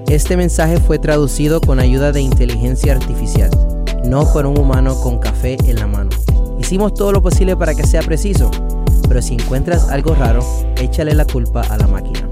Este mensaje fue traducido con ayuda de inteligencia artificial, no por un humano con café en la mano. Hicimos todo lo posible para que sea preciso, pero si encuentras algo raro, échale la culpa a la máquina.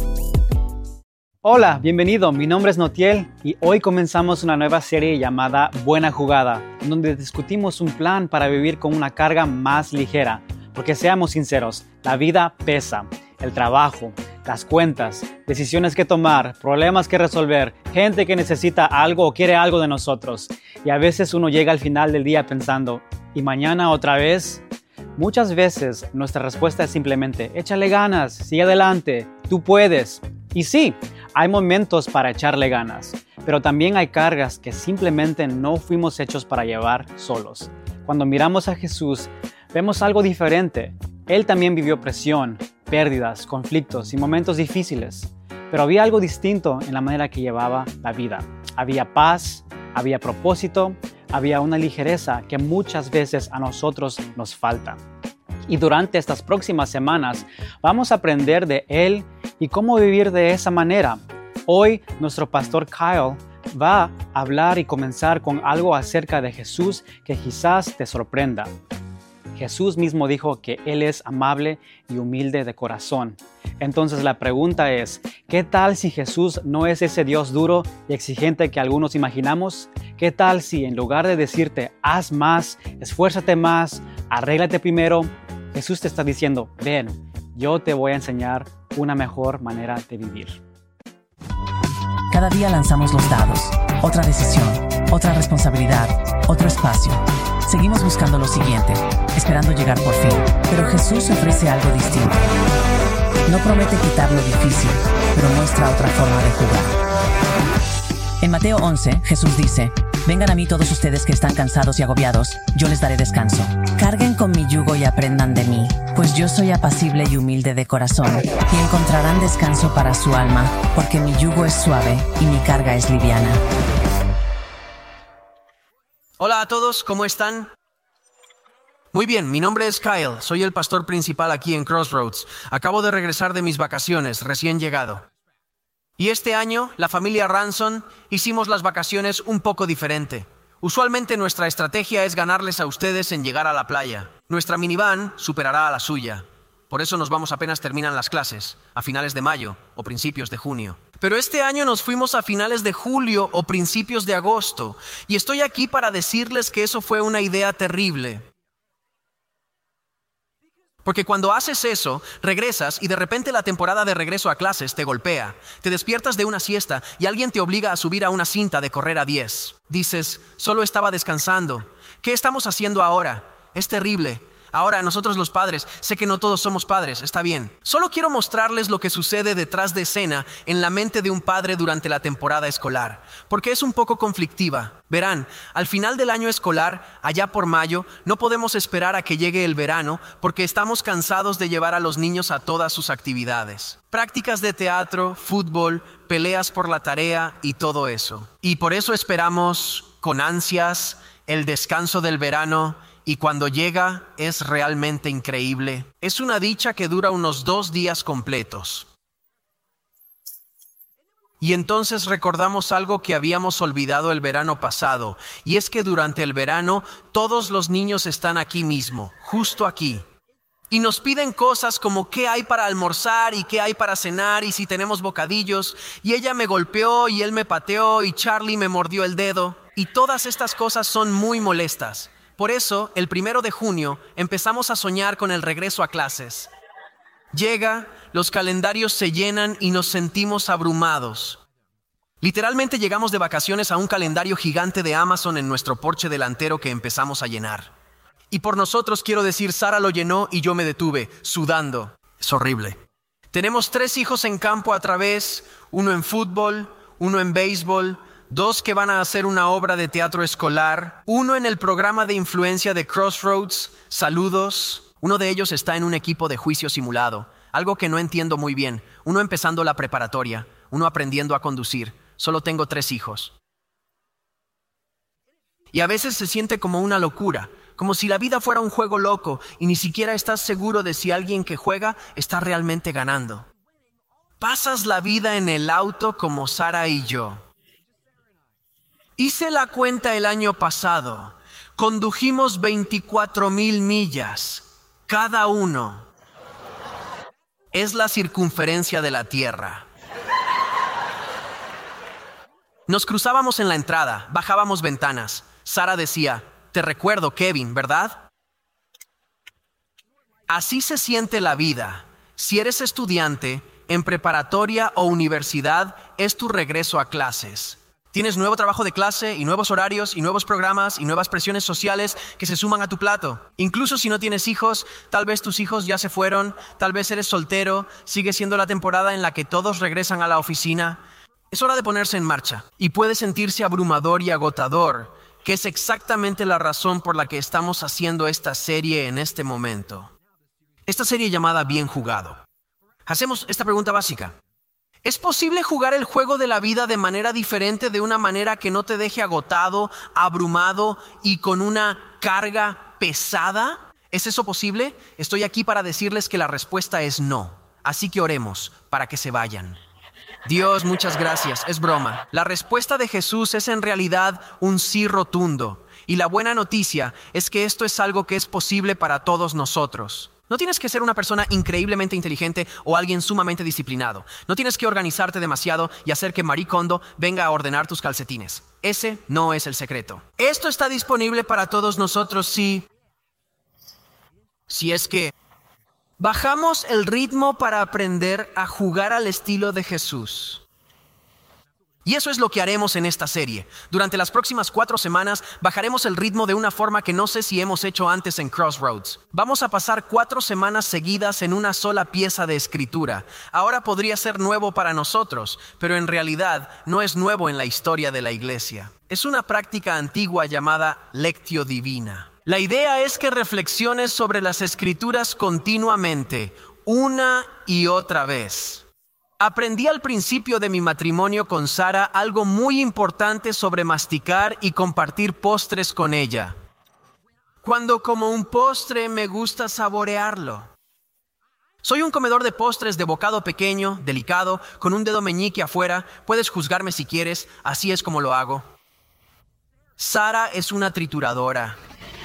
Hola, bienvenido, mi nombre es Notiel y hoy comenzamos una nueva serie llamada Buena Jugada, donde discutimos un plan para vivir con una carga más ligera. Porque seamos sinceros, la vida pesa, el trabajo, las cuentas, decisiones que tomar, problemas que resolver, gente que necesita algo o quiere algo de nosotros. Y a veces uno llega al final del día pensando, ¿y mañana otra vez? Muchas veces nuestra respuesta es simplemente, échale ganas, sigue adelante, tú puedes. Y sí, hay momentos para echarle ganas, pero también hay cargas que simplemente no fuimos hechos para llevar solos. Cuando miramos a Jesús, vemos algo diferente. Él también vivió presión, pérdidas, conflictos y momentos difíciles, pero había algo distinto en la manera que llevaba la vida. Había paz, había propósito, había una ligereza que muchas veces a nosotros nos falta. Y durante estas próximas semanas vamos a aprender de Él y cómo vivir de esa manera. Hoy nuestro pastor Kyle va a hablar y comenzar con algo acerca de Jesús que quizás te sorprenda. Jesús mismo dijo que Él es amable y humilde de corazón. Entonces la pregunta es, ¿qué tal si Jesús no es ese Dios duro y exigente que algunos imaginamos? ¿Qué tal si en lugar de decirte, haz más, esfuérzate más, arréglate primero, Jesús te está diciendo, ven, yo te voy a enseñar una mejor manera de vivir? Cada día lanzamos los dados, otra decisión, otra responsabilidad, otro espacio. Seguimos buscando lo siguiente, esperando llegar por fin. Pero Jesús ofrece algo distinto. No promete quitar lo difícil, pero muestra otra forma de jugar. En Mateo 11, Jesús dice, vengan a mí todos ustedes que están cansados y agobiados, yo les daré descanso. Carguen con mi yugo y aprendan de mí, pues yo soy apacible y humilde de corazón, y encontrarán descanso para su alma, porque mi yugo es suave y mi carga es liviana. Hola a todos, ¿cómo están? Muy bien, mi nombre es Kyle, soy el pastor principal aquí en Crossroads. Acabo de regresar de mis vacaciones, recién llegado. Y este año, la familia Ransom, hicimos las vacaciones un poco diferente. Usualmente nuestra estrategia es ganarles a ustedes en llegar a la playa. Nuestra minivan superará a la suya. Por eso nos vamos apenas terminan las clases, a finales de mayo o principios de junio. Pero este año nos fuimos a finales de julio o principios de agosto. Y estoy aquí para decirles que eso fue una idea terrible. Porque cuando haces eso, regresas y de repente la temporada de regreso a clases te golpea. Te despiertas de una siesta y alguien te obliga a subir a una cinta de correr a 10. Dices, solo estaba descansando. ¿Qué estamos haciendo ahora? Es terrible. Ahora, nosotros los padres, sé que no todos somos padres, está bien. Solo quiero mostrarles lo que sucede detrás de escena en la mente de un padre durante la temporada escolar, porque es un poco conflictiva. Verán, al final del año escolar, allá por mayo, no podemos esperar a que llegue el verano porque estamos cansados de llevar a los niños a todas sus actividades. Prácticas de teatro, fútbol, peleas por la tarea y todo eso. Y por eso esperamos con ansias el descanso del verano. Y cuando llega, es realmente increíble. Es una dicha que dura unos 2 días completos. Y entonces recordamos algo que habíamos olvidado el verano pasado. Y es que durante el verano, todos los niños están aquí mismo, justo aquí. Y nos piden cosas como qué hay para almorzar y qué hay para cenar y si tenemos bocadillos. Y ella me golpeó y él me pateó y Charlie me mordió el dedo. Y todas estas cosas son muy molestas. Por eso, el 1 de junio, empezamos a soñar con el regreso a clases. Llega, los calendarios se llenan y nos sentimos abrumados. Literalmente llegamos de vacaciones a un calendario gigante de Amazon en nuestro porche delantero que empezamos a llenar. Y por nosotros quiero decir, Sara lo llenó y yo me detuve, sudando. Es horrible. Tenemos 3 hijos en campo a través, uno en fútbol, uno en béisbol, 2 que van a hacer una obra de teatro escolar, 1 en el programa de influencia de Crossroads, saludos. Uno de ellos está en un equipo de juicio simulado, algo que no entiendo muy bien. 1 empezando la preparatoria, 1 aprendiendo a conducir. Solo tengo 3 hijos. Y a veces se siente como una locura, como si la vida fuera un juego loco y ni siquiera estás seguro de si alguien que juega está realmente ganando. Pasas la vida en el auto como Sara y yo. Hice la cuenta el año pasado. Condujimos 24,000 millas. Cada uno es la circunferencia de la Tierra. Nos cruzábamos en la entrada, bajábamos ventanas. Sara decía, te recuerdo, Kevin, ¿verdad? Así se siente la vida. Si eres estudiante, en preparatoria o universidad, es tu regreso a clases. Tienes nuevo trabajo de clase y nuevos horarios y nuevos programas y nuevas presiones sociales que se suman a tu plato. Incluso si no tienes hijos, tal vez tus hijos ya se fueron, tal vez eres soltero, sigue siendo la temporada en la que todos regresan a la oficina. Es hora de ponerse en marcha y puede sentirse abrumador y agotador, que es exactamente la razón por la que estamos haciendo esta serie en este momento. Esta serie llamada Bien Jugado. Hacemos esta pregunta básica. ¿Es posible jugar el juego de la vida de manera diferente, de una manera que no te deje agotado, abrumado y con una carga pesada? ¿Es eso posible? Estoy aquí para decirles que la respuesta es no. Así que oremos para que se vayan. Dios, muchas gracias. Es broma. La respuesta de Jesús es en realidad un sí rotundo. Y la buena noticia es que esto es algo que es posible para todos nosotros. No tienes que ser una persona increíblemente inteligente o alguien sumamente disciplinado. No tienes que organizarte demasiado y hacer que Marie Kondo venga a ordenar tus calcetines. Ese no es el secreto. Esto está disponible para todos nosotros si es que bajamos el ritmo para aprender a jugar al estilo de Jesús. Y eso es lo que haremos en esta serie. Durante las próximas 4 semanas bajaremos el ritmo de una forma que no sé si hemos hecho antes en Crossroads. Vamos a pasar 4 semanas seguidas en una sola pieza de escritura. Ahora podría ser nuevo para nosotros, pero en realidad no es nuevo en la historia de la iglesia. Es una práctica antigua llamada Lectio Divina. La idea es que reflexiones sobre las escrituras continuamente, una y otra vez. Aprendí al principio de mi matrimonio con Sara algo muy importante sobre masticar y compartir postres con ella. Cuando como un postre me gusta saborearlo. Soy un comedor de postres de bocado pequeño, delicado, con un dedo meñique afuera. Puedes juzgarme si quieres, así es como lo hago. Sara es una trituradora.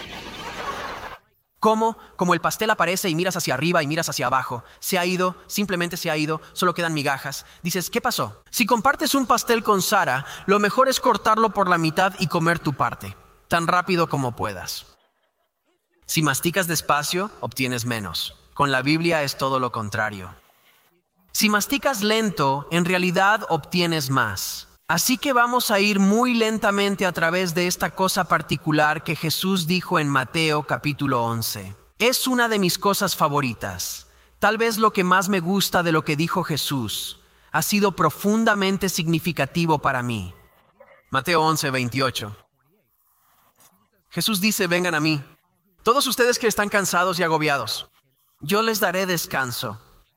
Como el pastel aparece y miras hacia arriba y miras hacia abajo. Se ha ido, simplemente se ha ido, solo quedan migajas. Dices, ¿qué pasó? Si compartes un pastel con Sara, lo mejor es cortarlo por la mitad y comer tu parte, tan rápido como puedas. Si masticas despacio, obtienes menos. Con la Biblia es todo lo contrario. Si masticas lento, en realidad obtienes más. Así que vamos a ir muy lentamente a través de esta cosa particular que Jesús dijo en Mateo capítulo 11. Es una de mis cosas favoritas. Tal vez lo que más me gusta de lo que dijo Jesús ha sido profundamente significativo para mí. Mateo 11, 28. Jesús dice, vengan a mí, todos ustedes que están cansados y agobiados. Yo les daré descanso.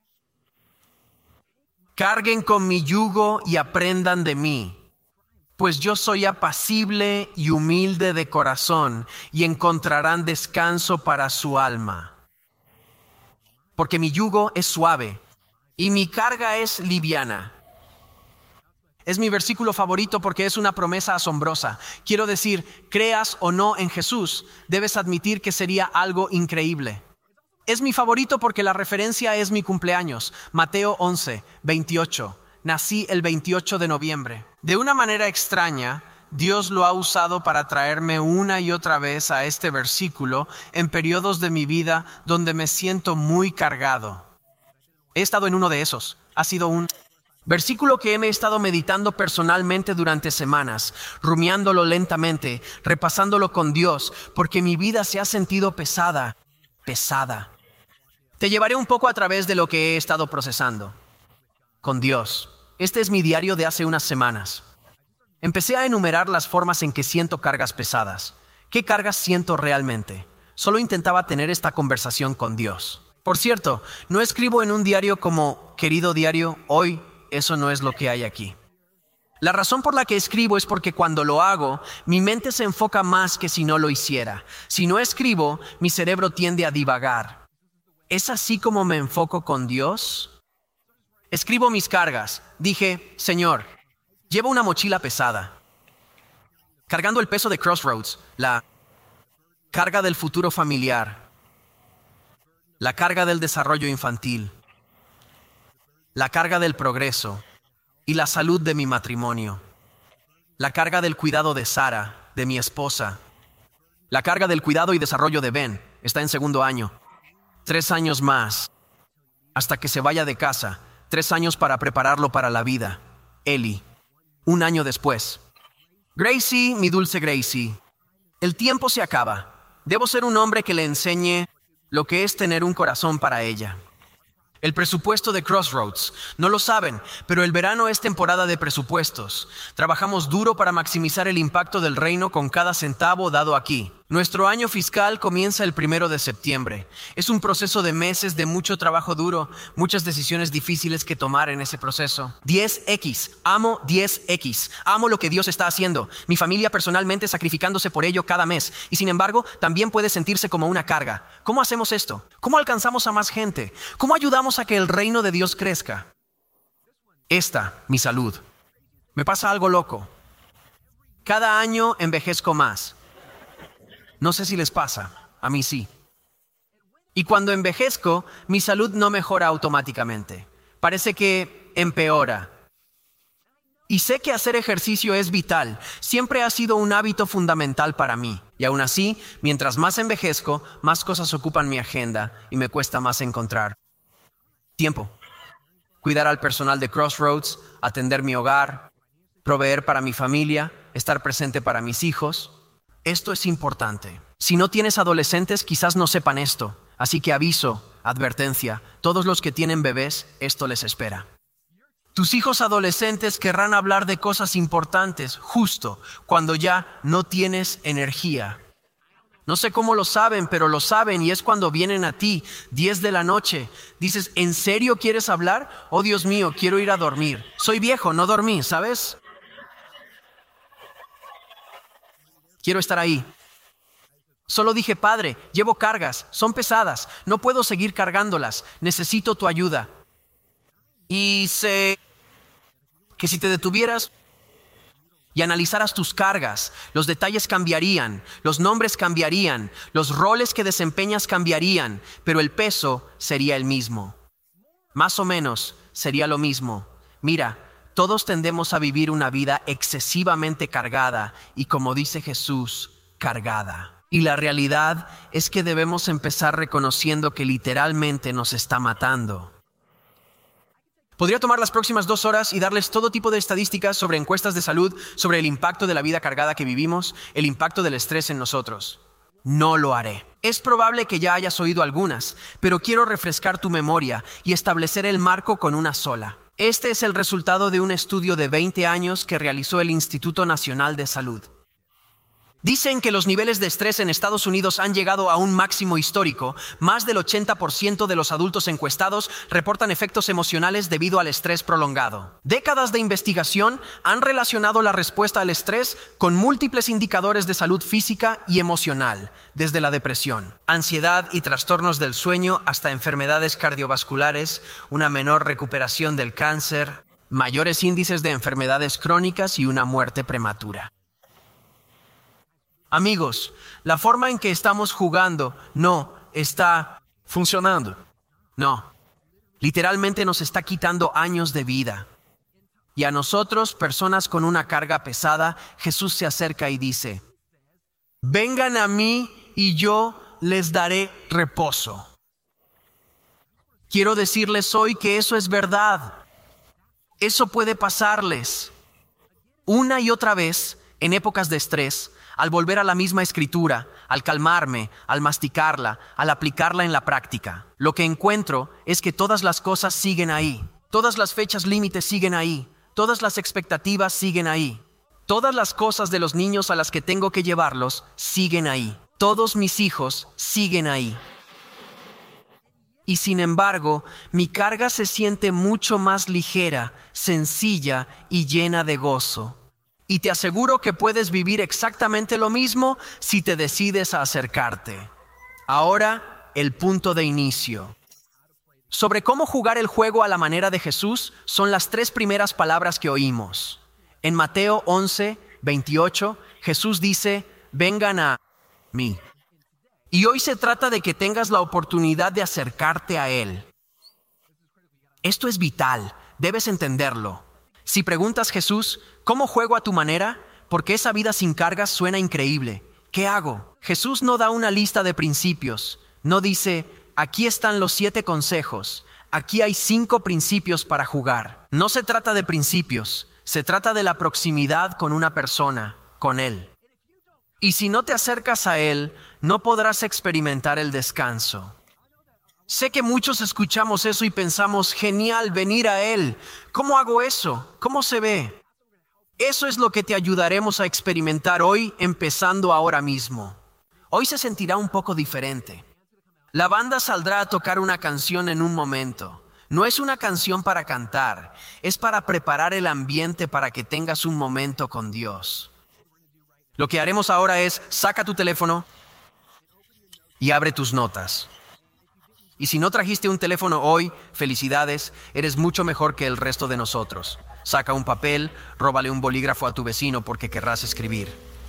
Carguen con mi yugo y aprendan de mí, pues yo soy apacible y humilde de corazón, y encontrarán descanso para su alma. Porque mi yugo es suave y mi carga es liviana. Es mi versículo favorito porque es una promesa asombrosa. Quiero decir, creas o no en Jesús, debes admitir que sería algo increíble. Es mi favorito porque la referencia es mi cumpleaños, Mateo 11, 28. Nací el 28 de noviembre. De una manera extraña, Dios lo ha usado para traerme una y otra vez a este versículo en periodos de mi vida donde me siento muy cargado. He estado en uno de esos. Ha sido un versículo que he estado meditando personalmente durante semanas, rumiándolo lentamente, repasándolo con Dios, porque mi vida se ha sentido pesada. Te llevaré un poco a través de lo que he estado procesando con Dios. Este es mi diario de hace unas semanas. Empecé a enumerar las formas en que siento cargas pesadas. ¿Qué cargas siento realmente? Solo intentaba tener esta conversación con Dios. Por cierto, no escribo en un diario como, querido diario, hoy eso no es lo que hay aquí. La razón por la que escribo es porque cuando lo hago, mi mente se enfoca más que si no lo hiciera. Si no escribo, mi cerebro tiende a divagar. ¿Es así como me enfoco con Dios? Escribo mis cargas. Dije, Señor, llevo una mochila pesada. cargando el peso de Crossroads, la carga del futuro familiar, la carga del desarrollo infantil, la carga del progreso y la salud de mi matrimonio, la carga del cuidado de Sara, de mi esposa, la carga del cuidado y desarrollo de Ben, está en 2º año, 3 años más, hasta que se vaya de casa, 3 años para prepararlo para la vida, Eli, 1 año después. Gracie, mi dulce Gracie, el tiempo se acaba. Debo ser un hombre que le enseñe lo que es tener un corazón para ella. El presupuesto de Crossroads. No lo saben, pero el verano es temporada de presupuestos. Trabajamos duro para maximizar el impacto del reino con cada centavo dado aquí. Nuestro año fiscal comienza el 1 de septiembre. Es un proceso de meses de mucho trabajo duro, muchas decisiones difíciles que tomar en ese proceso. 10X, amo 10X, amo lo que Dios está haciendo. Mi familia personalmente sacrificándose por ello cada mes. Y sin embargo, también puede sentirse como una carga. ¿Cómo hacemos esto? ¿Cómo alcanzamos a más gente? ¿Cómo ayudamos a que el reino de Dios crezca? Mi salud. Me pasa algo loco. Cada año envejezco más. No sé si les pasa, a mí sí. Y cuando envejezco, mi salud no mejora automáticamente. Parece que empeora. Y sé que hacer ejercicio es vital. Siempre ha sido un hábito fundamental para mí. Y aún así, mientras más envejezco, más cosas ocupan mi agenda y me cuesta más encontrar tiempo. Cuidar al personal de Crossroads, atender mi hogar, proveer para mi familia, estar presente para mis hijos. Esto es importante. Si no tienes adolescentes, quizás no sepan esto. Así que aviso, advertencia, todos los que tienen bebés, esto les espera. Tus hijos adolescentes querrán hablar de cosas importantes justo cuando ya no tienes energía. No sé cómo lo saben, pero lo saben y es cuando vienen a ti, 10 de la noche. Dices, ¿en serio quieres hablar? Oh, Dios mío, quiero ir a dormir. Soy viejo, no dormí, ¿sabes? Quiero estar ahí. Solo dije, Padre, llevo cargas, son pesadas, no puedo seguir cargándolas, necesito tu ayuda. Y sé que si te detuvieras y analizaras tus cargas, los detalles cambiarían, los nombres cambiarían, los roles que desempeñas cambiarían, pero el peso sería el mismo. Más o menos sería lo mismo. Mira, todos tendemos a vivir una vida excesivamente cargada y, como dice Jesús, cargada. Y la realidad es que debemos empezar reconociendo que literalmente nos está matando. Podría tomar las próximas 2 horas y darles todo tipo de estadísticas sobre encuestas de salud, sobre el impacto de la vida cargada que vivimos, el impacto del estrés en nosotros. No lo haré. Es probable que ya hayas oído algunas, pero quiero refrescar tu memoria y establecer el marco con una sola. Este es el resultado de un estudio de 20 años que realizó el Instituto Nacional de Salud. Dicen que los niveles de estrés en Estados Unidos han llegado a un máximo histórico. Más del 80% de los adultos encuestados reportan efectos emocionales debido al estrés prolongado. Décadas de investigación han relacionado la respuesta al estrés con múltiples indicadores de salud física y emocional, desde la depresión, ansiedad y trastornos del sueño hasta enfermedades cardiovasculares, una menor recuperación del cáncer, mayores índices de enfermedades crónicas y una muerte prematura. Amigos, la forma en que estamos jugando no está funcionando. No, literalmente nos está quitando años de vida. Y a nosotros, personas con una carga pesada, Jesús se acerca y dice, vengan a mí y yo les daré reposo. Quiero decirles hoy que eso es verdad. Eso puede pasarles una y otra vez en épocas de estrés. Al volver a la misma escritura, al calmarme, al masticarla, al aplicarla en la práctica, lo que encuentro es que todas las cosas siguen ahí. Todas las fechas límites siguen ahí. Todas las expectativas siguen ahí. Todas las cosas de los niños a las que tengo que llevarlos siguen ahí. Todos mis hijos siguen ahí. Y sin embargo, mi carga se siente mucho más ligera, sencilla y llena de gozo. Y te aseguro que puedes vivir exactamente lo mismo si te decides a acercarte. Ahora, el punto de inicio. Sobre cómo jugar el juego a la manera de Jesús son las 3 primeras palabras que oímos. En Mateo 11, 28, Jesús dice, vengan a mí. Y hoy se trata de que tengas la oportunidad de acercarte a Él. Esto es vital, debes entenderlo. Si preguntas, Jesús, ¿cómo juego a tu manera? Porque esa vida sin cargas suena increíble. ¿Qué hago? Jesús no da una lista de principios. No dice, aquí están los 7 consejos. Aquí hay 5 principios para jugar. No se trata de principios. Se trata de la proximidad con una persona, con Él. Y si no te acercas a Él, no podrás experimentar el descanso. Sé que muchos escuchamos eso y pensamos, genial, venir a Él. ¿Cómo hago eso? ¿Cómo se ve? Eso es lo que te ayudaremos a experimentar hoy, empezando ahora mismo. Hoy se sentirá un poco diferente. La banda saldrá a tocar una canción en un momento. No es una canción para cantar, es para preparar el ambiente para que tengas un momento con Dios. Lo que haremos ahora es, saca tu teléfono y abre tus notas. Y si no trajiste un teléfono hoy, felicidades, eres mucho mejor que el resto de nosotros. Saca un papel, róbale un bolígrafo a tu vecino porque querrás escribir.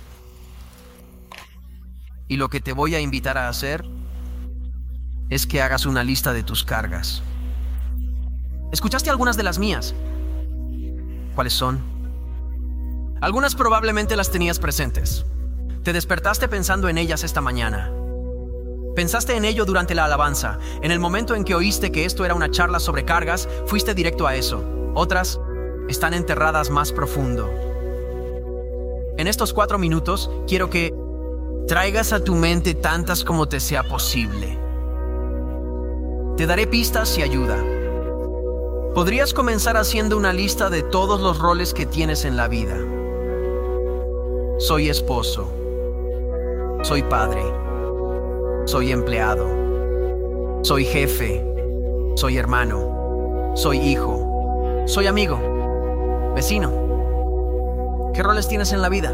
Y lo que te voy a invitar a hacer es que hagas una lista de tus cargas. ¿Escuchaste algunas de las mías? ¿Cuáles son? Algunas probablemente las tenías presentes. Te despertaste pensando en ellas esta mañana. Pensaste en ello durante la alabanza. En el momento en que oíste que esto era una charla sobre cargas, fuiste directo a eso. Otras están enterradas más profundo. En estos 4 minutos, quiero que traigas a tu mente tantas como te sea posible. Te daré pistas y ayuda. Podrías comenzar haciendo una lista de todos los roles que tienes en la vida. Soy esposo. Soy padre. Soy empleado. Soy jefe. Soy hermano. Soy hijo. Soy amigo. Vecino. ¿Qué roles tienes en la vida?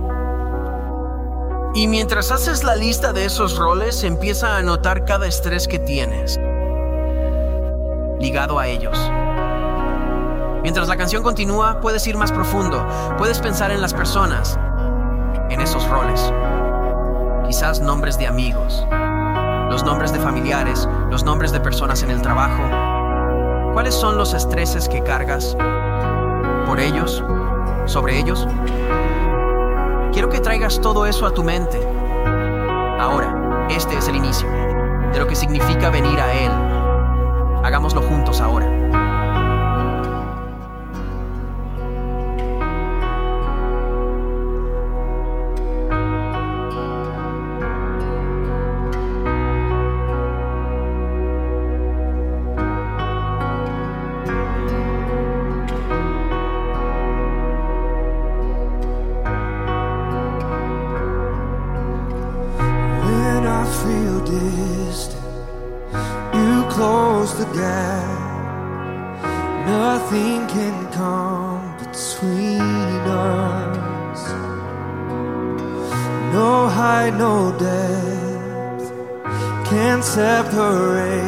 Y mientras haces la lista de esos roles, empieza a notar cada estrés que tienes ligado a ellos. Mientras la canción continúa, puedes ir más profundo. Puedes pensar en las personas, en esos roles. Quizás nombres de amigos, los nombres de familiares, los nombres de personas en el trabajo. ¿Cuáles son los estreses que cargas por ellos, sobre ellos? Quiero que traigas todo eso a tu mente. Ahora, este es el inicio de lo que significa venir a Él. Hagámoslo juntos ahora. Close the gap. Nothing can come between us. No height, no depth can separate.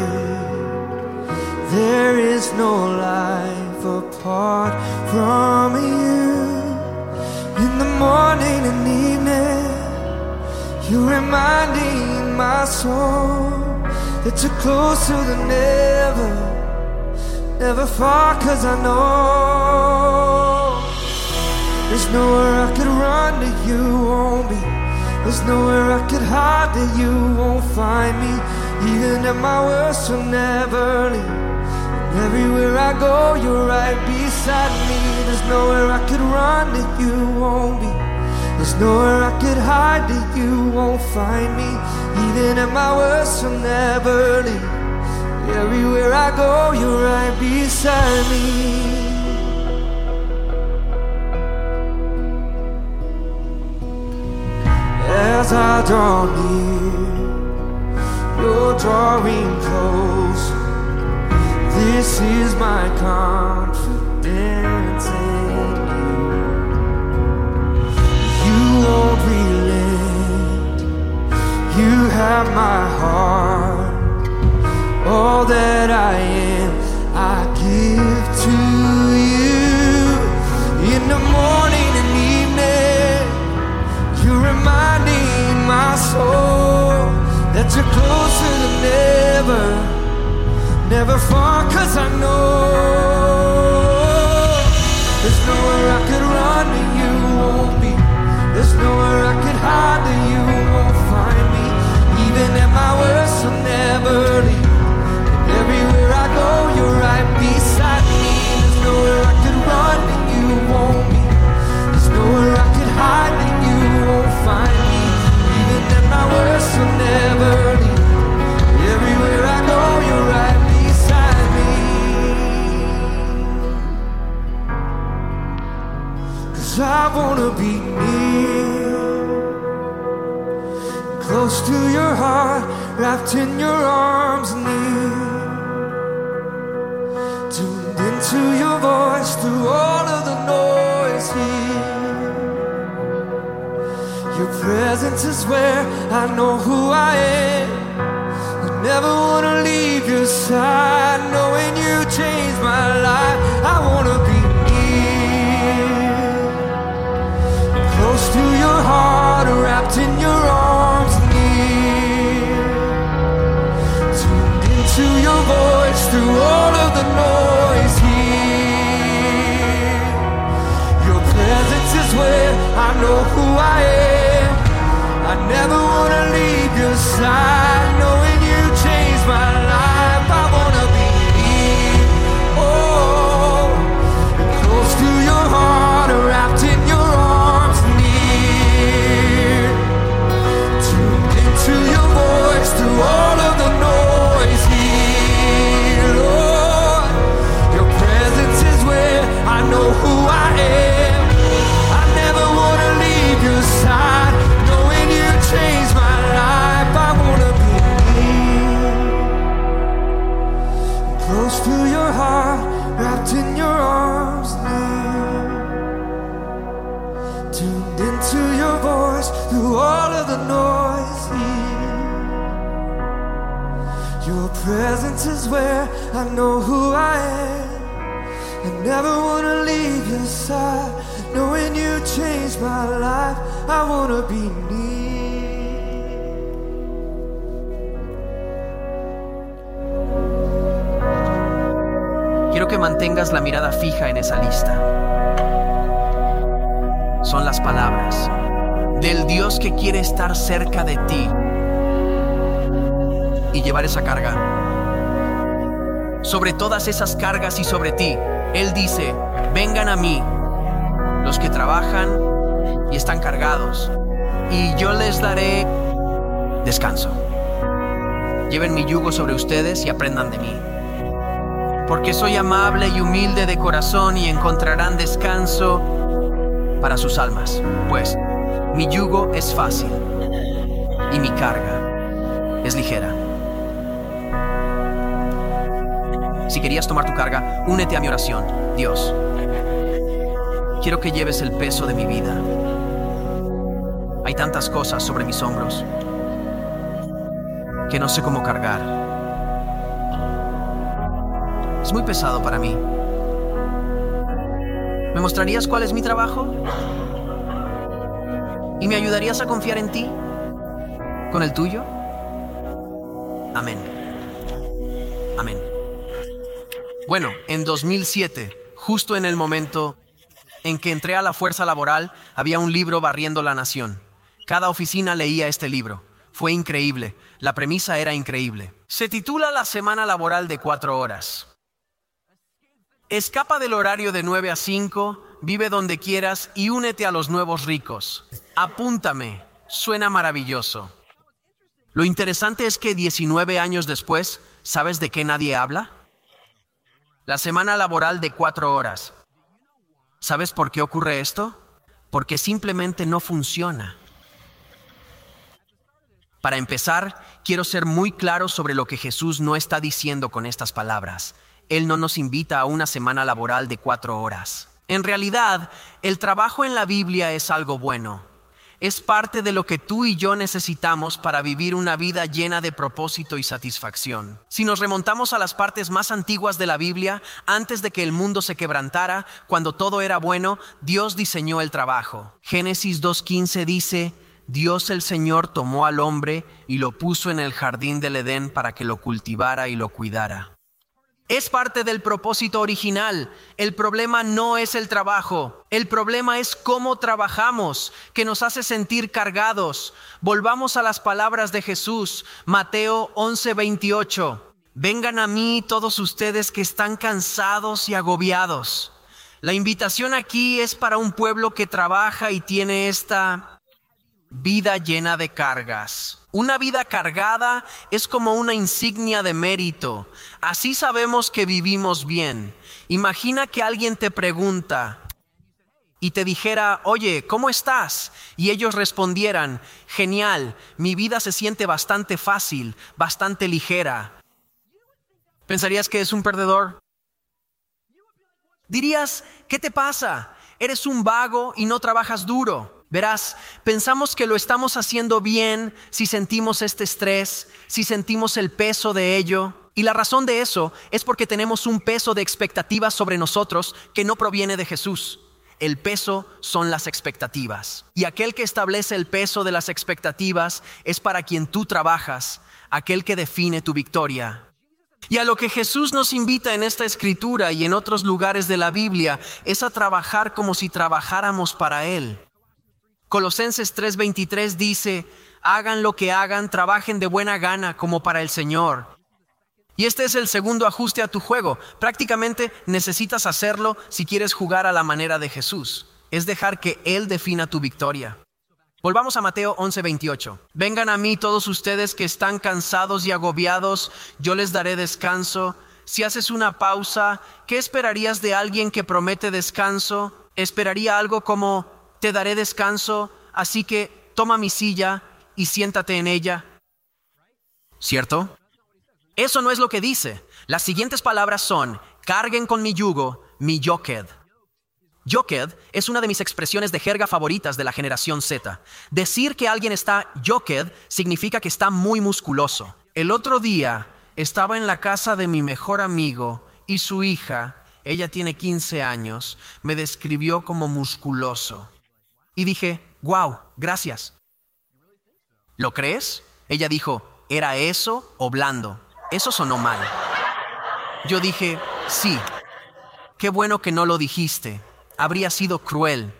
There is no life apart from you. In the morning and evening, you're reminding my soul that you're closer than ever, never far, 'cause I know there's nowhere I could run that you won't be. There's nowhere I could hide that you won't find me. Even at my worst, you'll never leave. And everywhere I go, you're right beside me. There's nowhere I could run that you won't be. There's nowhere I could hide that you won't find me. Even at my worst, you'll never leave. Everywhere I go, you're right beside me. As I draw near, you're drawing close. This is my confidence in you. You won't relent. You have my heart. All that I am, I give to you. In the morning and evening, nowhere I could run and you won't be. There's nowhere I could hide that you won't find me. Even at my worst, I'll never leave. And everywhere I go, you're right beside me. There's nowhere I could run and you won't be. There's nowhere I could hide and you won't find me. Even at my worst, I'll never leave. Everywhere I go, you're right beside me. 'Cause I wanna be near, close to your heart, wrapped in your arms near, tuned into your voice through all of the noise here. Your presence is where I know who I am. I never wanna leave your side, knowing you changed my life. I wanna be near, close to your heart, wrapped in your arms near, tuned into your voice through all of the noise here. Your presence is where I know who I am. I never wanna leave your side, knowing you changed my life. I wanna be near, oh, close to your heart, wrapped in your arms near, tuned into your voice through all of the noise here. Lord, your presence is where I know who I am. I never wanna leave your side, knowing you changed my life. I wanna be near, close to your heart, wrapped in your arms near, tuned into your voice through all of the noise here. Your presence is where I know who I am. I never wanna leave your side, knowing you changed my life. I wanna be near. Quiero que mantengas la mirada fija en esa lista. Son las palabras del Dios que quiere estar cerca de ti y llevar esa carga. Sobre todas esas cargas y sobre ti, Él dice: vengan a mí los que trabajan y están cargados, y yo les daré descanso. Lleven mi yugo sobre ustedes y aprendan de mí, porque soy amable y humilde de corazón, y encontrarán descanso para sus almas. Pues mi yugo es fácil y mi carga es ligera. Si querías tomar tu carga, únete a mi oración. Dios, quiero que lleves el peso de mi vida. Hay tantas cosas sobre mis hombros que no sé cómo cargar. Es muy pesado para mí. ¿Me mostrarías cuál es mi trabajo? ¿Y me ayudarías a confiar en ti con el tuyo? Amén. Amén. Bueno, en 2007, justo en el momento en que entré a la fuerza laboral, había un libro barriendo la nación. Cada oficina leía este libro. Fue increíble. La premisa era increíble. Se titula La semana laboral de 4 horas. Escapa del horario de 9 a 5, vive donde quieras y únete a los nuevos ricos. Apúntame. Suena maravilloso. Lo interesante es que 19 años después, ¿sabes de qué nadie habla? La semana laboral de 4 horas. ¿Sabes por qué ocurre esto? Porque simplemente no funciona. Para empezar, quiero ser muy claro sobre lo que Jesús no está diciendo con estas palabras. Él no nos invita a una semana laboral de 4 horas. En realidad, el trabajo en la Biblia es algo bueno. Es parte de lo que tú y yo necesitamos para vivir una vida llena de propósito y satisfacción. Si nos remontamos a las partes más antiguas de la Biblia, antes de que el mundo se quebrantara, cuando todo era bueno, Dios diseñó el trabajo. Génesis 2:15 dice: Dios el Señor tomó al hombre y lo puso en el jardín del Edén para que lo cultivara y lo cuidara. Es parte del propósito original. El problema no es el trabajo. El problema es cómo trabajamos, que nos hace sentir cargados. Volvamos a las palabras de Jesús, Mateo 11:28. Vengan a mí todos ustedes que están cansados y agobiados. La invitación aquí es para un pueblo que trabaja y tiene esta vida llena de cargas. Una vida cargada es como una insignia de mérito. Así sabemos que vivimos bien. Imagina que alguien te pregunta y te dijera, oye, ¿cómo estás? Y ellos respondieran, genial, mi vida se siente bastante fácil, bastante ligera. ¿Pensarías que es un perdedor? Dirías, ¿qué te pasa? Eres un vago y no trabajas duro. Verás, pensamos que lo estamos haciendo bien si sentimos este estrés, si sentimos el peso de ello. Y la razón de eso es porque tenemos un peso de expectativas sobre nosotros que no proviene de Jesús. El peso son las expectativas. Y aquel que establece el peso de las expectativas es para quien tú trabajas, aquel que define tu victoria. Y a lo que Jesús nos invita en esta escritura y en otros lugares de la Biblia es a trabajar como si trabajáramos para Él. Colosenses 3:23 dice, hagan lo que hagan, trabajen de buena gana como para el Señor. Y este es el segundo ajuste a tu juego. Prácticamente necesitas hacerlo si quieres jugar a la manera de Jesús. Es dejar que Él defina tu victoria. Volvamos a Mateo 11:28. Vengan a mí todos ustedes que están cansados y agobiados, yo les daré descanso. Si haces una pausa, ¿qué esperarías de alguien que promete descanso? Esperaría algo como, te daré descanso, así que toma mi silla y siéntate en ella. ¿Cierto? Eso no es lo que dice. Las siguientes palabras son, carguen con mi yugo, mi yoked. Yoked es una de mis expresiones de jerga favoritas de la generación Z. Decir que alguien está yoked significa que está muy musculoso. El otro día estaba en la casa de mi mejor amigo y su hija, ella tiene 15 años, me describió como musculoso. Y dije, wow, gracias. ¿Lo crees? Ella dijo, ¿era eso o blando? Eso sonó mal. Yo dije, sí. Qué bueno que no lo dijiste. Habría sido cruel.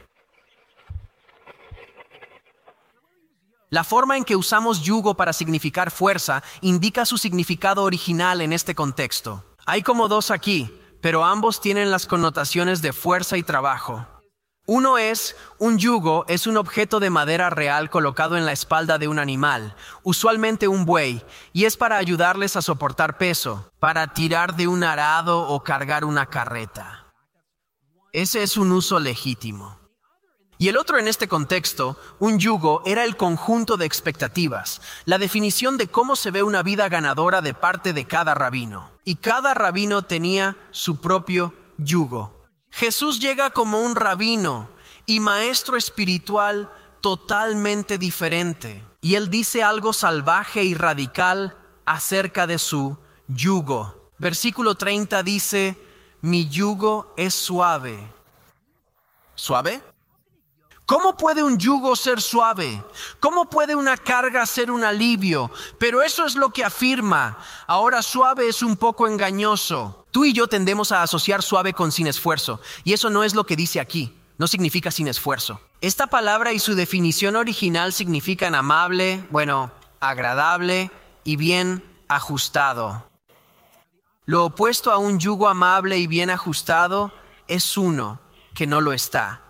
La forma en que usamos yugo para significar fuerza indica su significado original en este contexto. Hay como dos aquí, pero ambos tienen las connotaciones de fuerza y trabajo. Uno es, un yugo es un objeto de madera real colocado en la espalda de un animal, usualmente un buey, y es para ayudarles a soportar peso, para tirar de un arado o cargar una carreta. Ese es un uso legítimo. Y el otro en este contexto, un yugo, era el conjunto de expectativas, la definición de cómo se ve una vida ganadora de parte de cada rabino. Y cada rabino tenía su propio yugo. Jesús llega como un rabino y maestro espiritual totalmente diferente. Y él dice algo salvaje y radical acerca de su yugo. Versículo 30 dice, mi yugo es suave. ¿Suave? ¿Cómo puede un yugo ser suave? ¿Cómo puede una carga ser un alivio? Pero eso es lo que afirma. Ahora, suave es un poco engañoso. Tú y yo tendemos a asociar suave con sin esfuerzo, y eso no es lo que dice aquí. No significa sin esfuerzo. Esta palabra y su definición original significan amable, agradable y bien ajustado. Lo opuesto a un yugo amable y bien ajustado es uno que no lo está.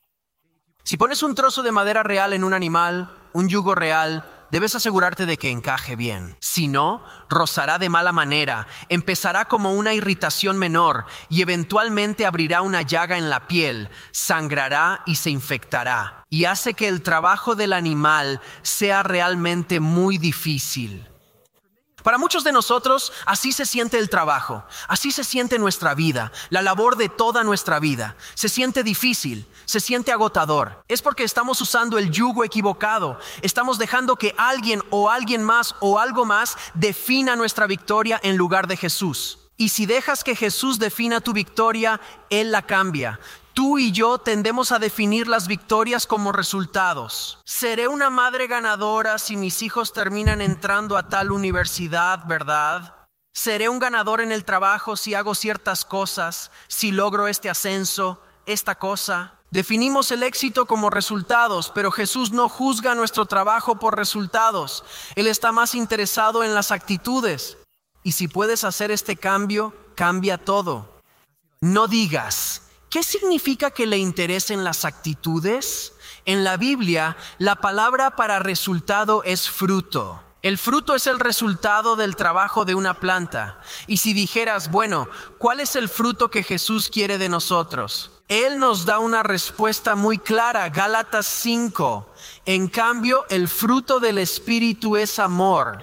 Si pones un trozo de madera real en un animal, un yugo real, debes asegurarte de que encaje bien. Si no, rozará de mala manera, empezará como una irritación menor y eventualmente abrirá una llaga en la piel, sangrará y se infectará. Y hace que el trabajo del animal sea realmente muy difícil. Para muchos de nosotros, así se siente el trabajo, así se siente nuestra vida, la labor de toda nuestra vida. Se siente difícil, se siente agotador. Es porque estamos usando el yugo equivocado. Estamos dejando que alguien o alguien más o algo más defina nuestra victoria en lugar de Jesús. Y si dejas que Jesús defina tu victoria, Él la cambia. Tú y yo tendemos a definir las victorias como resultados. Seré una madre ganadora si mis hijos terminan entrando a tal universidad, ¿verdad? Seré un ganador en el trabajo si hago ciertas cosas, si logro este ascenso, esta cosa. Definimos el éxito como resultados, pero Jesús no juzga nuestro trabajo por resultados. Él está más interesado en las actitudes. Y si puedes hacer este cambio, cambia todo. No digas, ¿qué significa que le interesen las actitudes? En la Biblia, la palabra para resultado es fruto. El fruto es el resultado del trabajo de una planta. Y si dijeras, bueno, ¿cuál es el fruto que Jesús quiere de nosotros? Él nos da una respuesta muy clara, Gálatas 5. En cambio, el fruto del Espíritu es amor,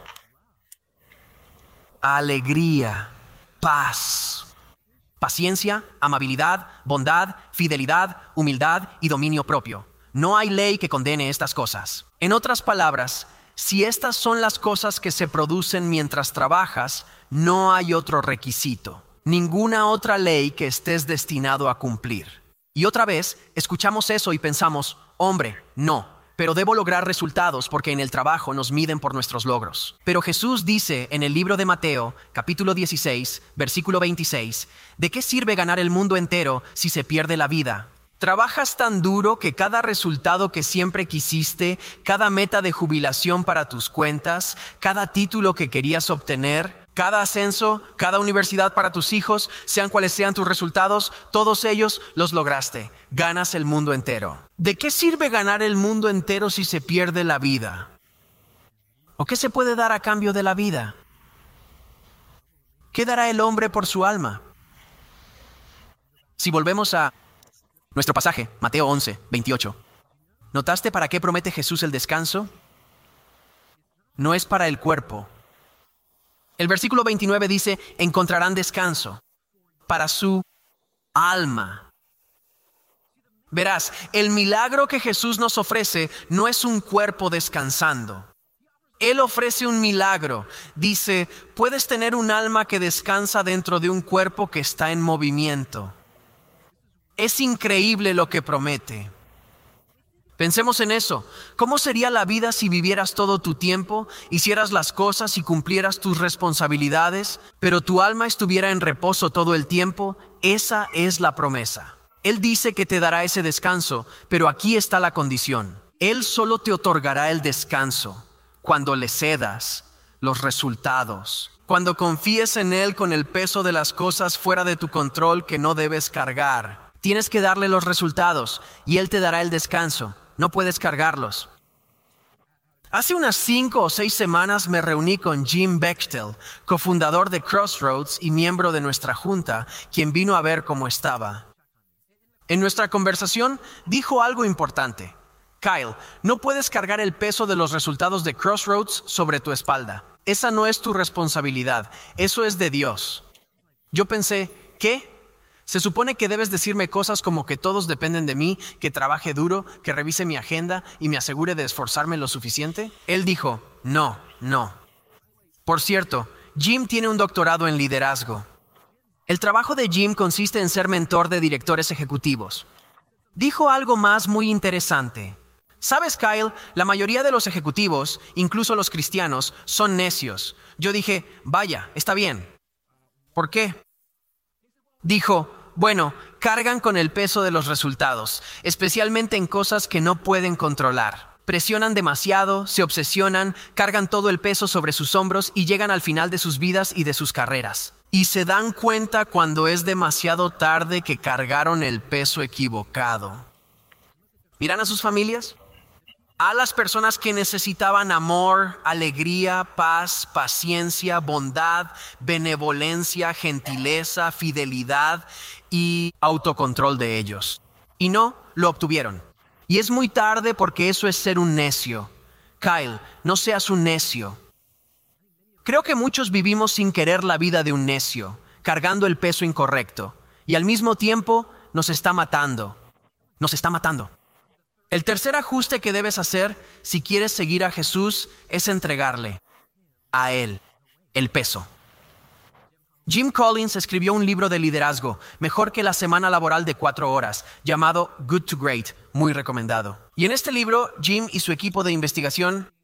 alegría, paz, paciencia, amabilidad, bondad, fidelidad, humildad y dominio propio. No hay ley que condene estas cosas. En otras palabras, si estas son las cosas que se producen mientras trabajas, no hay otro requisito, ninguna otra ley que estés destinado a cumplir. Y otra vez, escuchamos eso y pensamos, hombre, no, pero debo lograr resultados porque en el trabajo nos miden por nuestros logros. Pero Jesús dice en el libro de Mateo, capítulo 16, versículo 26, ¿de qué sirve ganar el mundo entero si se pierde la vida? ¿Trabajas tan duro que cada resultado que siempre quisiste, cada meta de jubilación para tus cuentas, cada título que querías obtener, cada ascenso, cada universidad para tus hijos, sean cuales sean tus resultados, todos ellos los lograste? Ganas el mundo entero. ¿De qué sirve ganar el mundo entero si se pierde la vida? ¿O qué se puede dar a cambio de la vida? ¿Qué dará el hombre por su alma? Si volvemos a nuestro pasaje, Mateo 11, 28. ¿Notaste para qué promete Jesús el descanso? No es para el cuerpo. El versículo 29 dice, encontrarán descanso para su alma. Verás, el milagro que Jesús nos ofrece no es un cuerpo descansando. Él ofrece un milagro. Dice, puedes tener un alma que descansa dentro de un cuerpo que está en movimiento. Es increíble lo que promete. Pensemos en eso. ¿Cómo sería la vida si vivieras todo tu tiempo, hicieras las cosas y cumplieras tus responsabilidades, pero tu alma estuviera en reposo todo el tiempo? Esa es la promesa. Él dice que te dará ese descanso, pero aquí está la condición. Él solo te otorgará el descanso cuando le cedas los resultados. Cuando confíes en Él con el peso de las cosas fuera de tu control que no debes cargar. Tienes que darle los resultados y Él te dará el descanso. No puedes cargarlos. Hace unas 5 o 6 semanas me reuní con Jim Bechtel, cofundador de Crossroads y miembro de nuestra junta, quien vino a ver cómo estaba. En nuestra conversación dijo algo importante. Kyle, no puedes cargar el peso de los resultados de Crossroads sobre tu espalda. Esa no es tu responsabilidad. Eso es de Dios. Yo pensé, ¿qué? Se supone que debes decirme cosas como que todos dependen de mí, que trabaje duro, que revise mi agenda y me asegure de esforzarme lo suficiente. Él dijo, no. Por cierto, Jim tiene un doctorado en liderazgo. El trabajo de Jim consiste en ser mentor de directores ejecutivos. Dijo algo más muy interesante. ¿Sabes, Kyle? La mayoría de los ejecutivos, incluso los cristianos, son necios. Yo dije, vaya, está bien. ¿Por qué? Dijo, bueno, cargan con el peso de los resultados, especialmente en cosas que no pueden controlar. Presionan demasiado, se obsesionan, cargan todo el peso sobre sus hombros y llegan al final de sus vidas y de sus carreras. Y se dan cuenta cuando es demasiado tarde que cargaron el peso equivocado. ¿Miran a sus familias? A las personas que necesitaban amor, alegría, paz, paciencia, bondad, benevolencia, gentileza, fidelidad y autocontrol de ellos. Y no lo obtuvieron. Y es muy tarde porque eso es ser un necio. Kyle, no seas un necio. Creo que muchos vivimos sin querer la vida de un necio, cargando el peso incorrecto. Y al mismo tiempo nos está matando. Nos está matando. El tercer ajuste que debes hacer si quieres seguir a Jesús es entregarle a Él el peso. Jim Collins escribió un libro de liderazgo, mejor que la semana laboral de 4 horas, llamado Good to Great, muy recomendado. Y en este libro, Jim y su equipo de investigación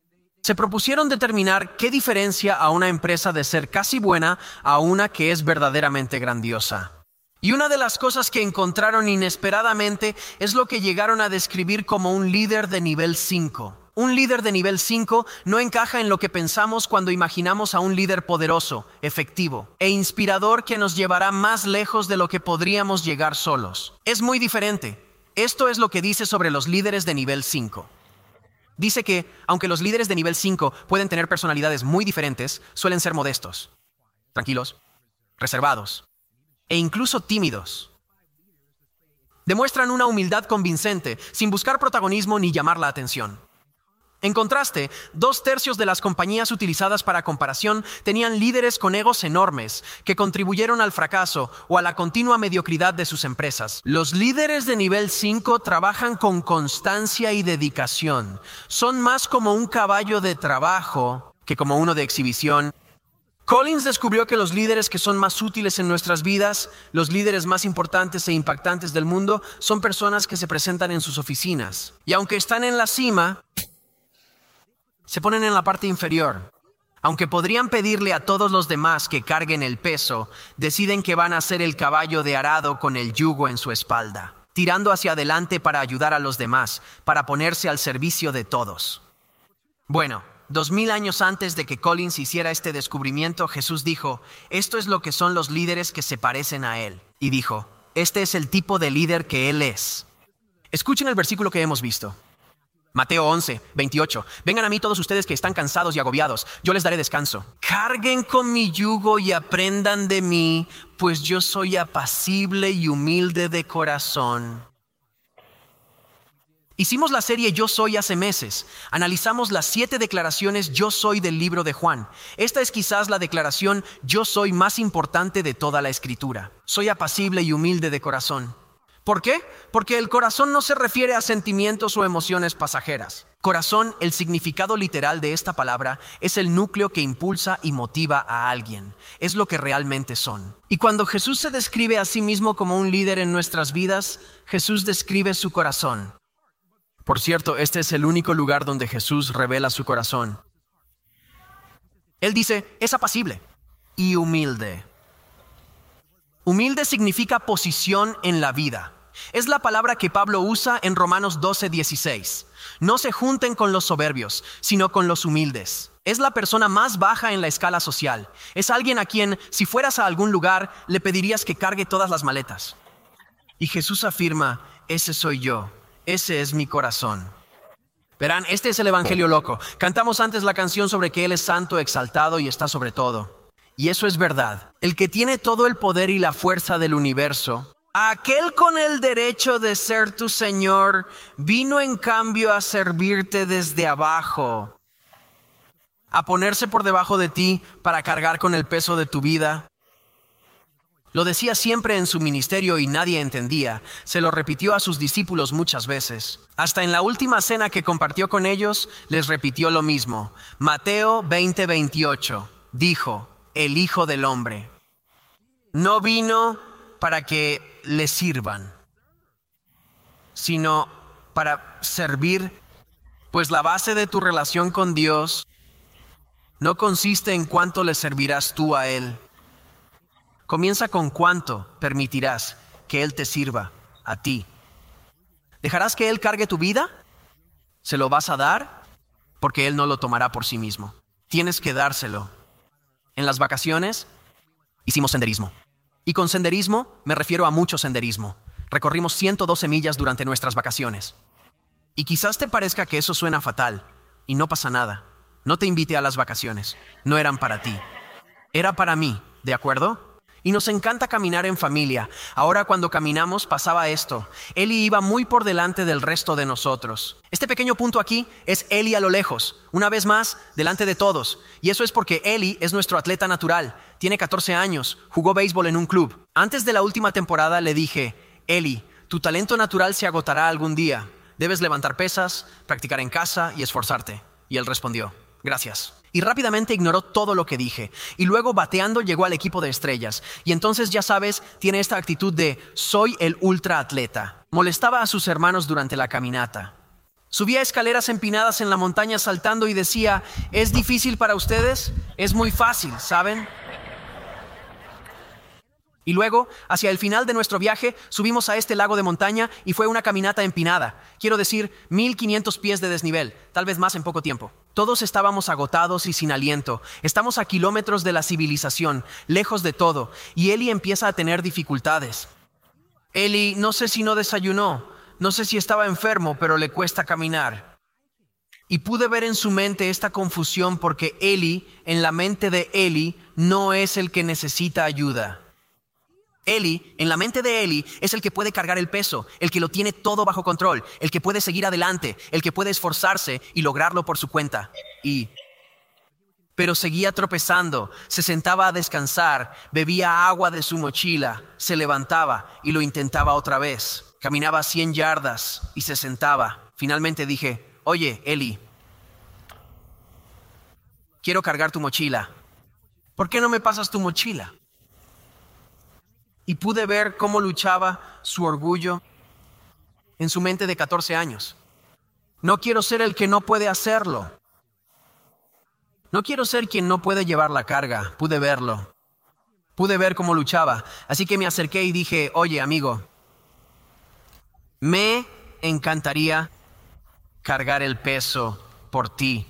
Se propusieron determinar qué diferencia a una empresa de ser casi buena a una que es verdaderamente grandiosa. Y una de las cosas que encontraron inesperadamente es lo que llegaron a describir como un líder de nivel 5. Un líder de nivel 5 no encaja en lo que pensamos cuando imaginamos a un líder poderoso, efectivo e inspirador que nos llevará más lejos de lo que podríamos llegar solos. Es muy diferente. Esto es lo que dice sobre los líderes de nivel 5. Dice que, aunque los líderes de nivel 5 pueden tener personalidades muy diferentes, suelen ser modestos, tranquilos, reservados e incluso tímidos. Demuestran una humildad convincente, sin buscar protagonismo ni llamar la atención. En contraste, 2/3 de las compañías utilizadas para comparación tenían líderes con egos enormes que contribuyeron al fracaso o a la continua mediocridad de sus empresas. Los líderes de nivel 5 trabajan con constancia y dedicación. Son más como un caballo de trabajo que como uno de exhibición. Collins descubrió que los líderes que son más útiles en nuestras vidas, los líderes más importantes e impactantes del mundo, son personas que se presentan en sus oficinas. Y aunque están en la cima, se ponen en la parte inferior. Aunque podrían pedirle a todos los demás que carguen el peso, deciden que van a ser el caballo de arado con el yugo en su espalda, tirando hacia adelante para ayudar a los demás, para ponerse al servicio de todos. Bueno, 2000 años antes de que Collins hiciera este descubrimiento, Jesús dijo, esto es lo que son los líderes que se parecen a Él. Y dijo, este es el tipo de líder que Él es. Escuchen el versículo que hemos visto. Mateo 11, 28. Vengan a mí todos ustedes que están cansados y agobiados, yo les daré descanso. Carguen con mi yugo y aprendan de mí, pues yo soy apacible y humilde de corazón. Hicimos la serie Yo Soy hace meses. Analizamos las 7 declaraciones Yo Soy del libro de Juan. Esta es quizás la declaración Yo Soy más importante de toda la Escritura. Soy apacible y humilde de corazón. ¿Por qué? Porque el corazón no se refiere a sentimientos o emociones pasajeras. Corazón, el significado literal de esta palabra, es el núcleo que impulsa y motiva a alguien. Es lo que realmente son. Y cuando Jesús se describe a sí mismo como un líder en nuestras vidas, Jesús describe su corazón. Por cierto, este es el único lugar donde Jesús revela su corazón. Él dice, es apacible y humilde. Humilde significa posición en la vida. Es la palabra que Pablo usa en Romanos 12:16. No se junten con los soberbios, sino con los humildes. Es la persona más baja en la escala social. Es alguien a quien, si fueras a algún lugar, le pedirías que cargue todas las maletas. Y Jesús afirma, ese soy yo. Ese es mi corazón. Verán, este es el evangelio loco. Cantamos antes la canción sobre que Él es santo, exaltado y está sobre todo. Y eso es verdad. El que tiene todo el poder y la fuerza del universo, aquel con el derecho de ser tu Señor, vino en cambio a servirte desde abajo, a ponerse por debajo de ti para cargar con el peso de tu vida. Lo decía siempre en su ministerio y nadie entendía. Se lo repitió a sus discípulos muchas veces. Hasta en la última cena que compartió con ellos, les repitió lo mismo. Mateo 20:28 dijo, el Hijo del Hombre no vino para que le sirvan, sino para servir, pues la base de tu relación con Dios no consiste en cuánto le servirás tú a Él. Comienza con cuánto permitirás que Él te sirva a ti. ¿Dejarás que Él cargue tu vida? ¿Se lo vas a dar? Porque Él no lo tomará por sí mismo. Tienes que dárselo. En las vacaciones hicimos senderismo. Y con senderismo me refiero a mucho senderismo. Recorrimos 112 millas durante nuestras vacaciones. Y quizás te parezca que eso suena fatal. Y no pasa nada. No te invité a las vacaciones. No eran para ti. Era para mí, ¿de acuerdo? Y nos encanta caminar en familia. Ahora cuando caminamos pasaba esto. Eli iba muy por delante del resto de nosotros. Este pequeño punto aquí es Eli a lo lejos. Una vez más, delante de todos. Y eso es porque Eli es nuestro atleta natural. Tiene 14 años. Jugó béisbol en un club. Antes de la última temporada le dije, Eli, tu talento natural se agotará algún día. Debes levantar pesas, practicar en casa y esforzarte. Y él respondió, gracias. Y rápidamente ignoró todo lo que dije. Y luego bateando llegó al equipo de estrellas. Y entonces, ya sabes, tiene esta actitud de soy el ultra atleta. Molestaba a sus hermanos durante la caminata. Subía escaleras empinadas en la montaña saltando y decía, ¿es difícil para ustedes? Es muy fácil, ¿saben? Y luego, hacia el final de nuestro viaje, subimos a este lago de montaña y fue una caminata empinada. Quiero decir, 1500 pies de desnivel, tal vez más en poco tiempo. Todos estábamos agotados y sin aliento. Estamos a kilómetros de la civilización, lejos de todo, y Eli empieza a tener dificultades. Eli, no sé si no desayunó, no sé si estaba enfermo, pero le cuesta caminar. Y pude ver en su mente esta confusión porque Eli, en la mente de Eli, no es el que necesita ayuda. Eli, en la mente de Eli, es el que puede cargar el peso, el que lo tiene todo bajo control, el que puede seguir adelante, el que puede esforzarse y lograrlo por su cuenta. Pero seguía tropezando, se sentaba a descansar, bebía agua de su mochila, se levantaba y lo intentaba otra vez. Caminaba 100 yardas y se sentaba. Finalmente dije, oye, Eli, quiero cargar tu mochila. ¿Por qué no me pasas tu mochila? Y pude ver cómo luchaba su orgullo en su mente de 14 años. No quiero ser el que no puede hacerlo. No quiero ser quien no puede llevar la carga. Pude verlo. Pude ver cómo luchaba. Así que me acerqué y dije, oye, amigo, me encantaría cargar el peso por ti.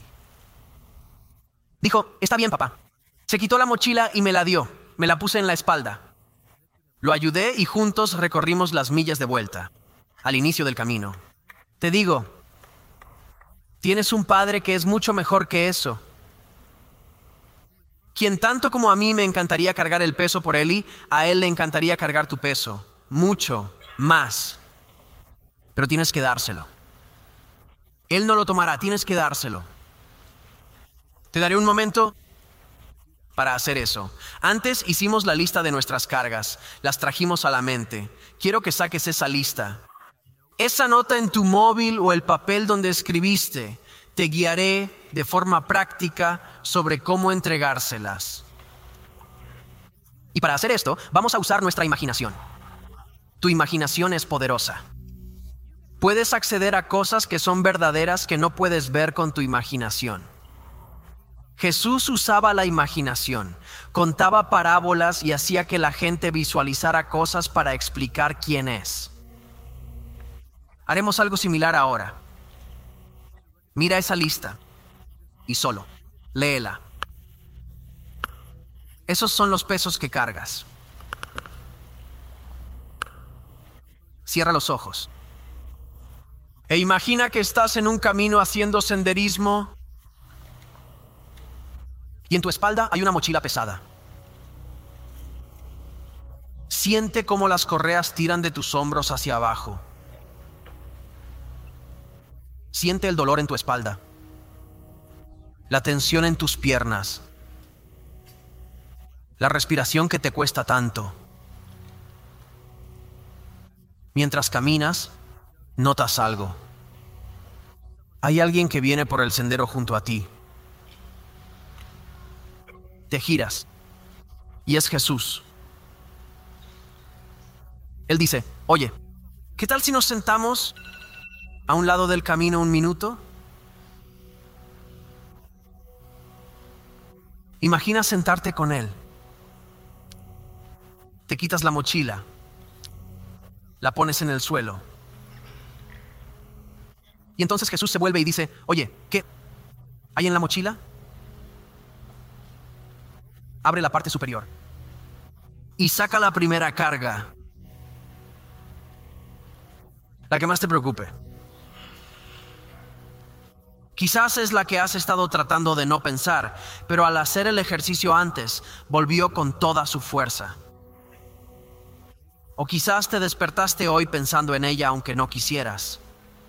Dijo, está bien, papá. Se quitó la mochila y me la dio. Me la puse en la espalda. Lo ayudé y juntos recorrimos las millas de vuelta, al inicio del camino. Te digo, tienes un padre que es mucho mejor que eso. Quien tanto como a mí me encantaría cargar el peso por Eli, a él le encantaría cargar tu peso. Mucho más. Pero tienes que dárselo. Él no lo tomará, tienes que dárselo. Te daré un momento para hacer eso. Antes hicimos la lista de nuestras cargas, las trajimos a la mente. Quiero que saques esa lista. Esa nota en tu móvil o el papel donde escribiste, te guiaré de forma práctica sobre cómo entregárselas. Y para hacer esto, vamos a usar nuestra imaginación. Tu imaginación es poderosa. Puedes acceder a cosas que son verdaderas que no puedes ver con tu imaginación. Jesús usaba la imaginación, contaba parábolas y hacía que la gente visualizara cosas para explicar quién es. Haremos algo similar ahora. Mira esa lista y solo léela. Esos son los pesos que cargas. Cierra los ojos. E imagina que estás en un camino haciendo senderismo y en tu espalda hay una mochila pesada. Siente cómo las correas tiran de tus hombros hacia abajo. Siente el dolor en tu espalda, la tensión en tus piernas, la respiración que te cuesta tanto. Mientras caminas, notas algo. Hay alguien que viene por el sendero junto a ti. Te giras y es Jesús. Él dice, oye, ¿qué tal si nos sentamos a un lado del camino un minuto? Imagina sentarte con él. Te quitas la mochila, la pones en el suelo. Y entonces Jesús se vuelve y dice, oye, ¿qué hay en la mochila? Abre la parte superior y saca la primera carga, la que más te preocupe. Quizás es la que has estado tratando de no pensar, pero al hacer el ejercicio antes, volvió con toda su fuerza. O quizás te despertaste hoy pensando en ella aunque no quisieras.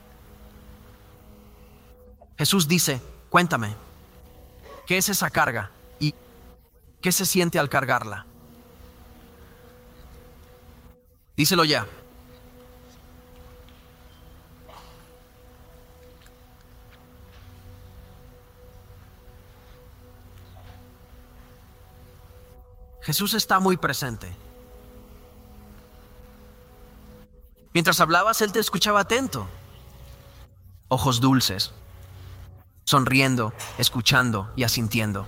Jesús dice, cuéntame, ¿qué es esa carga? ¿Y qué se siente al cargarla? Díselo ya. Jesús está muy presente. Mientras hablabas, Él te escuchaba atento. ojos dulces, sonriendo, escuchando y asintiendo.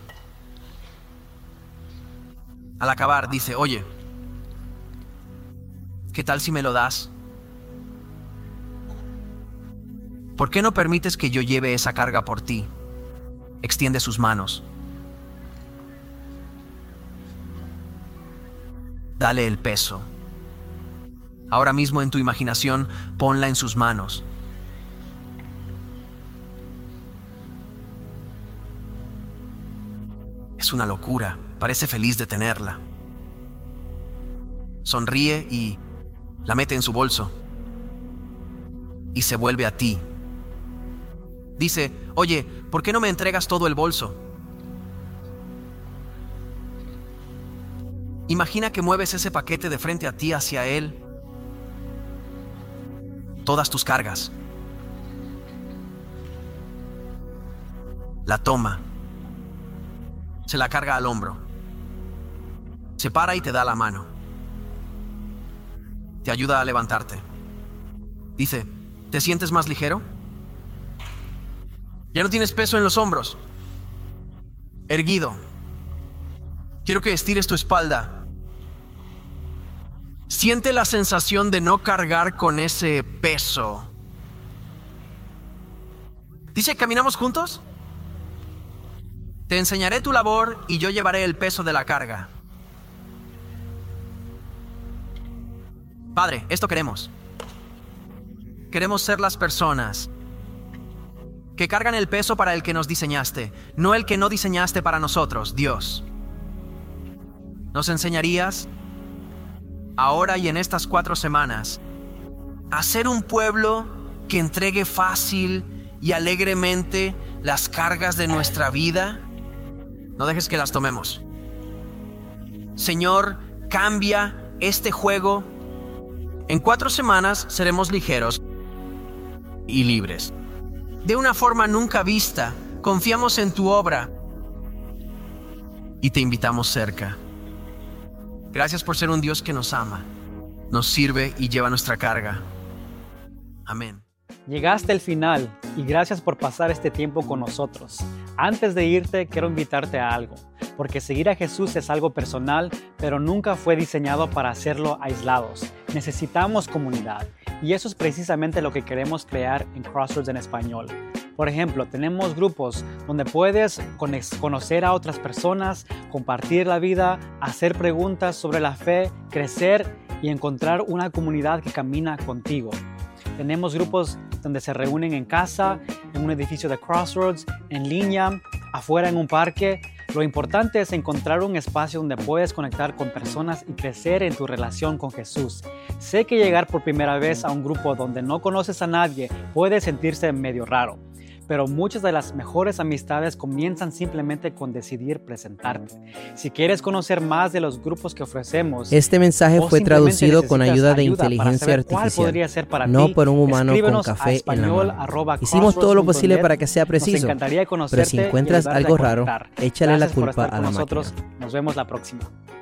Al acabar dice, oye, ¿qué tal si me lo das? ¿Por qué no permites que yo lleve esa carga por ti? Extiende sus manos. Dale el peso. Ahora mismo en tu imaginación, ponla en sus manos. Es una locura. Parece feliz de tenerla. Sonríe y la mete en su bolso. Y se vuelve a ti. Dice, oye, ¿por qué no me entregas todo el bolso? Imagina que mueves ese paquete de frente a ti hacia él. Todas tus cargas. La toma. Se la carga al hombro. Se para y te da la mano. Te ayuda a levantarte. Dice, ¿te sientes más ligero? Ya no tienes peso en los hombros. Erguido. Quiero que estires tu espalda. Siente la sensación de no cargar con ese peso. Dice, ¿caminamos juntos? Te enseñaré tu labor y yo llevaré el peso de la carga. Padre, esto queremos. Queremos ser las personas que cargan el peso para el que nos diseñaste, no el que no diseñaste para nosotros, Dios. ¿Nos enseñarías, ahora y en estas 4 semanas, a ser un pueblo que entregue fácil y alegremente las cargas de nuestra vida? No dejes que las tomemos. Señor, cambia este juego. En 4 semanas seremos ligeros y libres. De una forma nunca vista, confiamos en tu obra y te invitamos cerca. Gracias por ser un Dios que nos ama, nos sirve y lleva nuestra carga. Amén. Llegaste al final y gracias por pasar este tiempo con nosotros. Antes de irte, quiero invitarte a algo, porque seguir a Jesús es algo personal, pero nunca fue diseñado para hacerlo aislados. Necesitamos comunidad y eso es precisamente lo que queremos crear en Crossroads en español. Por ejemplo, tenemos grupos donde puedes conocer a otras personas, compartir la vida, hacer preguntas sobre la fe, crecer y encontrar una comunidad que camina contigo. Tenemos grupos donde se reúnen en casa, en un edificio de Crossroads, en línea, afuera en un parque. Lo importante es encontrar un espacio donde puedes conectar con personas y crecer en tu relación con Jesús. Sé que llegar por primera vez a un grupo donde no conoces a nadie puede sentirse medio raro, pero muchas de las mejores amistades comienzan simplemente con decidir presentarte. Si quieres conocer más de los grupos que ofrecemos, este mensaje fue traducido con ayuda de inteligencia artificial, no por un humano con café en la mano. Hicimos todo lo posible para que sea preciso, pero si encuentras algo raro, échale la culpa a la máquina. Nos vemos la próxima.